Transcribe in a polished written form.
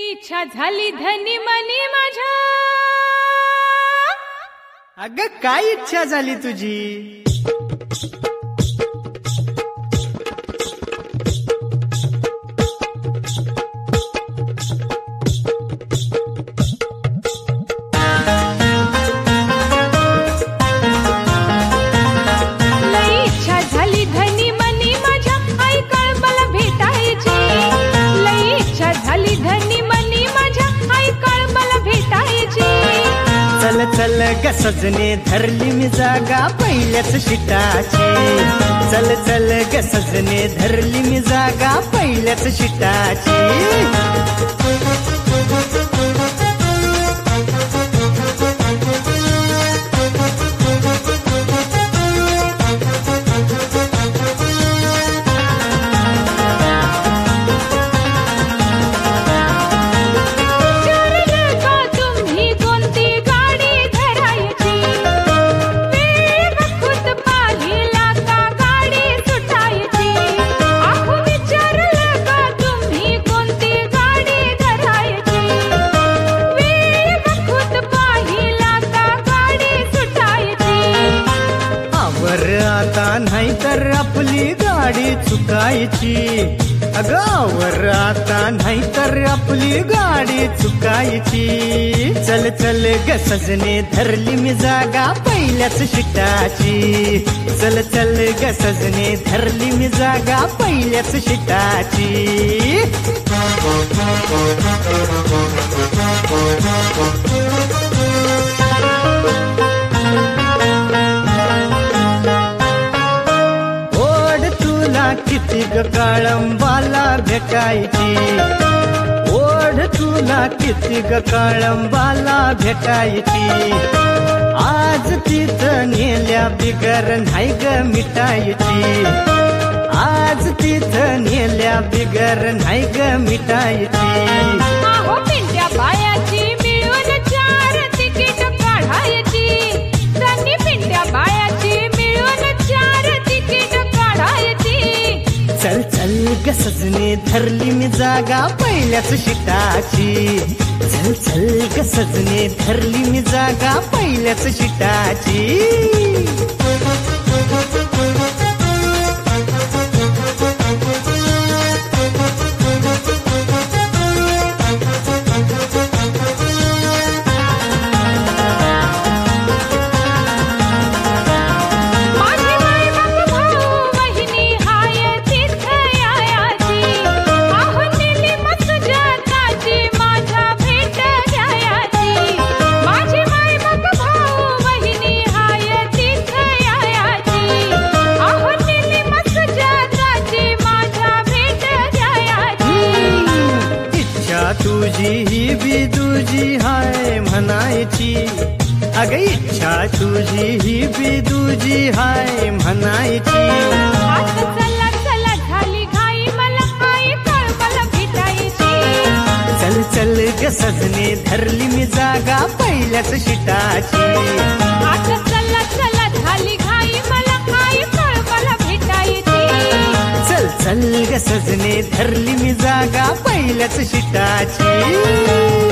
इच्छा झाली धनी मनी माझ्या. अगं काय इच्छा झाली तुझी? चल चल ग सजने धरली मी जागा पहिल्याच शिटाची. चल चल ग सजने धरली मी जागा पहिल्याच शिटाची. आता नाही तर आपली गाडी चुकायची. अगावर आता नाही तर आपली गाडी चुकायची. चल चल ग सजने धरली मी जागा पहिल्याच शिटाची. चल चल ग सजने धरली मी जागा पहिल्याच शिटाची. किती ग काळंबाला भेटायची. ओढ तुला किती ग काळंबाला भेटायची. आज तिथं नेल्या बिगर नाही ग मिटायची. आज तिथं नेल्या बिगर नाही ग मिटायची. अहो पिंट्या बायाची मिळून 4 तिकीट काढायची. त्यांनी पिंट्या बायाची मिळून 4 तिकीट काढायची. चल चल ग सजने धरली मी जागा पहिल्याच शिटाची. चल चल ग सजने धरली मी जागा पहिल्याच शिटाची. तुझी ही बी तुझी हाय म्हणायची. अग इच्छा तुझी ही बी तुझी हाय म्हणायची. चला चला झाली घाई मला आई कळबला भेटायची. चल चल ग सजने धरली मी जागा पहिल्याच शिटाची. आता चला चला झाली घाई मला आई कळबला भेटायची. चल चल ग सजने धरली मी जागा पहिल्याच शिटाची.